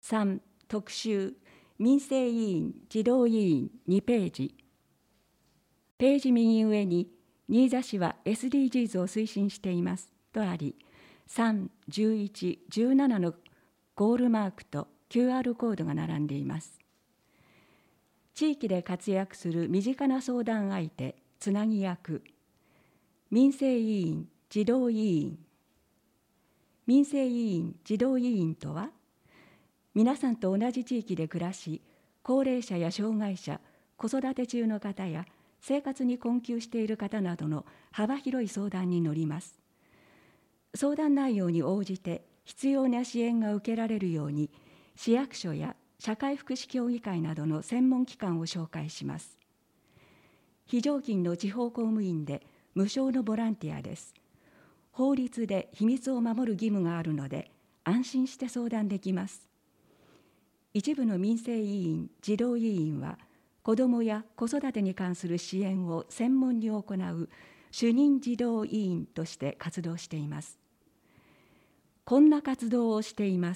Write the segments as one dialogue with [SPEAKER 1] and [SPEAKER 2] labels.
[SPEAKER 1] 3、特集民生委員児童委員2ページ。ページ右上に新座市は SDGs を推進していますとあり、3、11、17のゴールマークと QR コードが並んでいます。地域で活躍する身近な相談相手、つなぎ役、民生委員、児童委員。民生委員、児童委員とは、皆さんと同じ地域で暮らし、高齢者や障害者、子育て中の方や生活に困窮している方などの幅広い相談に乗ります。相談内容に応じて必要な支援が受けられるように、市役所や社会福祉協議会などの専門機関を紹介します。非常勤の地方公務員で無償のボランティアです。法律で秘密を守る義務があるので、安心して相談できます。一部の民生委員、児童委員は、子どもや子育てに関する支援を専門に行う主任児童委員として活動しています。こんな活動をしています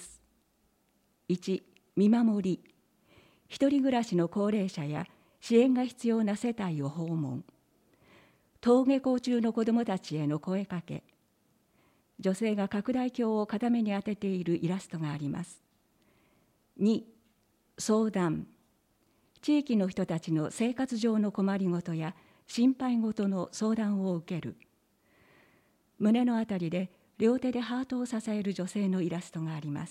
[SPEAKER 1] 。1、見守り。一人暮らしの高齢者や支援が必要な世帯を訪問。登下校中の子どもたちへの声かけ。女性が拡大鏡を片目に当てているイラストがあります。2、相談。地域の人たちの生活上の困りごとや心配事の相談を受ける。胸のあたりで両手でハートを支える女性のイラストがあります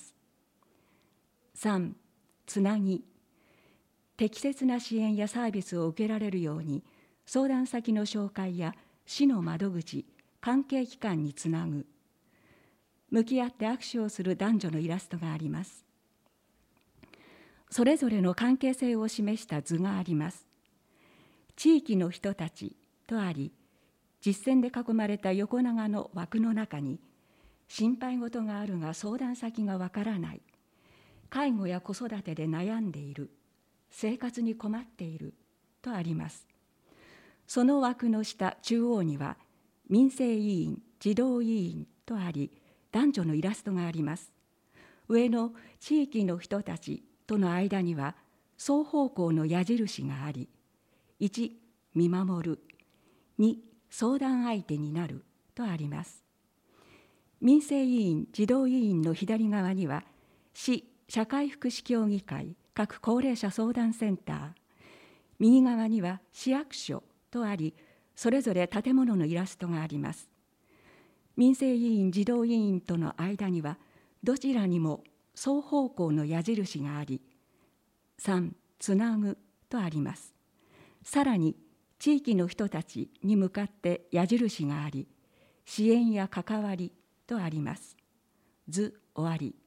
[SPEAKER 1] 。3、つなぎ。適切な支援やサービスを受けられるように、相談先の紹介や市の窓口、関係機関につなぐ。向き合って握手をする男女のイラストがあります。それぞれの関係性を示した図があります。地域の人たちとあり、実線で囲まれた横長の枠の中に、心配事があるが相談先がわからない、介護や子育てで悩んでいる、生活に困っているとあります。その枠の下中央には、民生委員、児童委員とあり、男女のイラストがあります。上の地域の人たちとの間には双方向の矢印があり、1、見守る、2、相談相手になるとあります。民生委員、児童委員の左側には、市社会福祉協議会、各高齢者相談センター、右側には市役所とあり、それぞれ建物のイラストがあります。民生委員、児童委員との間には、どちらにも双方向の矢印があり、3、つなぐとあります。さらに、地域の人たちに向かって矢印があり、支援や関わりとあります。図終わり。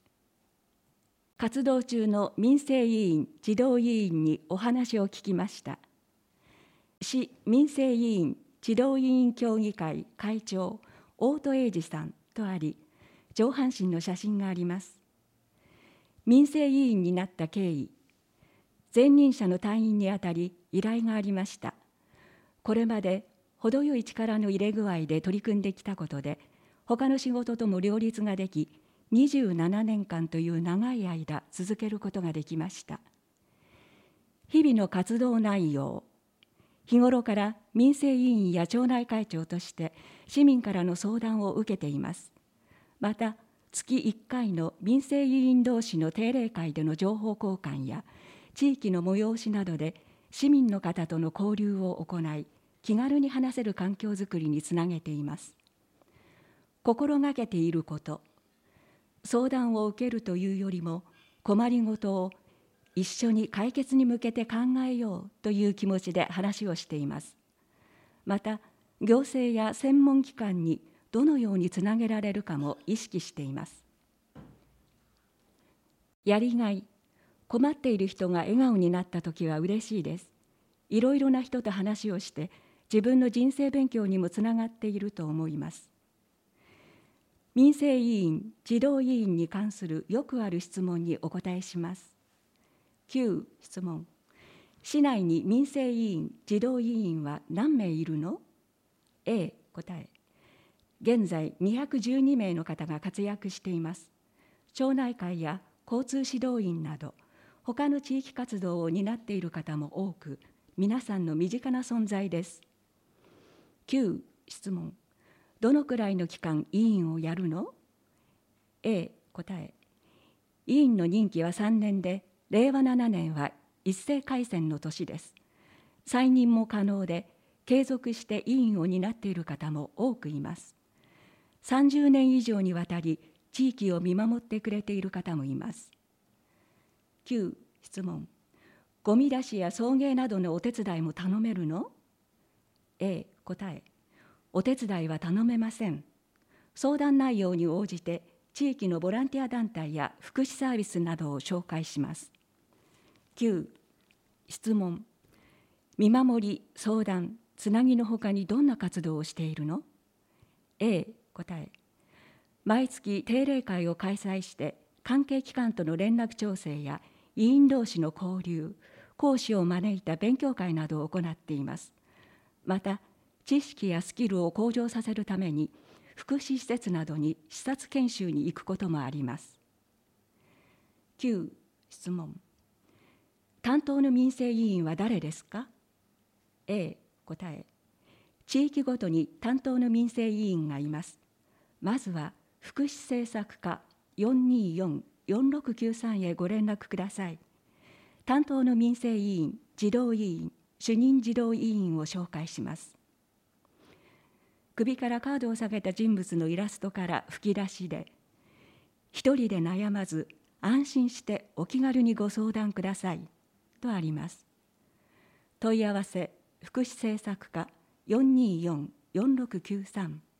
[SPEAKER 1] 活動中の民生委員、児童委員にお話を聞きました。市民生委員、児童委員協議会会長、大戸英二さんとあり、上半身の写真があります。民生委員になった経緯、前任者の隊員にあたり依頼がありました。これまで程よい力の入れ具合で取り組んできたことで、他の仕事とも両立ができ、27年間という長い間続けることができました。日々の活動内容、日頃から民生委員や町内会長として市民からの相談を受けています。また、月1回の民生委員同士の定例会での情報交換や、地域の催しなどで市民の方との交流を行い、気軽に話せる環境づくりにつなげています。心がけていること、相談を受けるというよりも、困りごとを一緒に解決に向けて考えようという気持ちで話をしています。また、行政や専門機関にどのようにつなげられるかも意識しています。やりがい、困っている人が笑顔になったときは嬉しいです。いろいろな人と話をして、自分の人生勉強にもつながっていると思います。民生委員、児童委員に関するよくある質問にお答えします。9、質問。市内に民生委員、児童委員は何名いるの？ A、答え。現在212名の方が活躍しています。町内会や交通指導員など他の地域活動を担っている方も多く、皆さんの身近な存在です。9、質問。どのくらいの期間委員をやるの？ A、答え。委員の任期は3年で、令和7年は一斉改選の年です。再任も可能で、継続して委員を担っている方も多くいます。30年以上にわたり地域を見守ってくれている方もいます。9、質問。ゴミ出しや送迎などのお手伝いも頼めるの？ A、答え。お手伝いは頼めません。相談内容に応じて地域のボランティア団体や福祉サービスなどを紹介します。9、質問。見守り、相談、つなぎのほかにどんな活動をしているの？ A、答え。毎月定例会を開催して関係機関との連絡調整や委員同士の交流、講師を招いた勉強会などを行っています。また、知識やスキルを向上させるために福祉施設などに視察研修に行くこともあります。9、質問。担当の民生委員は誰ですか？ A、答え。地域ごとに担当の民生委員がいます。まずは福祉政策課 424-4693 へご連絡ください。担当の民生委員、児童委員、主任児童委員を紹介します。首からカードを下げた人物のイラストから吹き出しで、一人で悩まず安心してお気軽にご相談くださいとあります。問い合わせ福祉政策課 424-4693